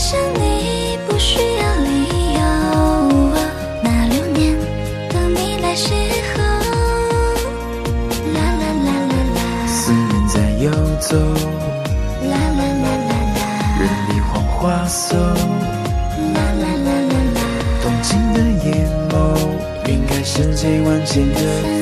上你不需要理由，那6年等你来邂逅。啦啦啦啦啦， 思念在游走， 啦啦啦啦啦， 人比黄花瘦， 啦啦啦啦啦， 动情的眼眸，晕开世界万千个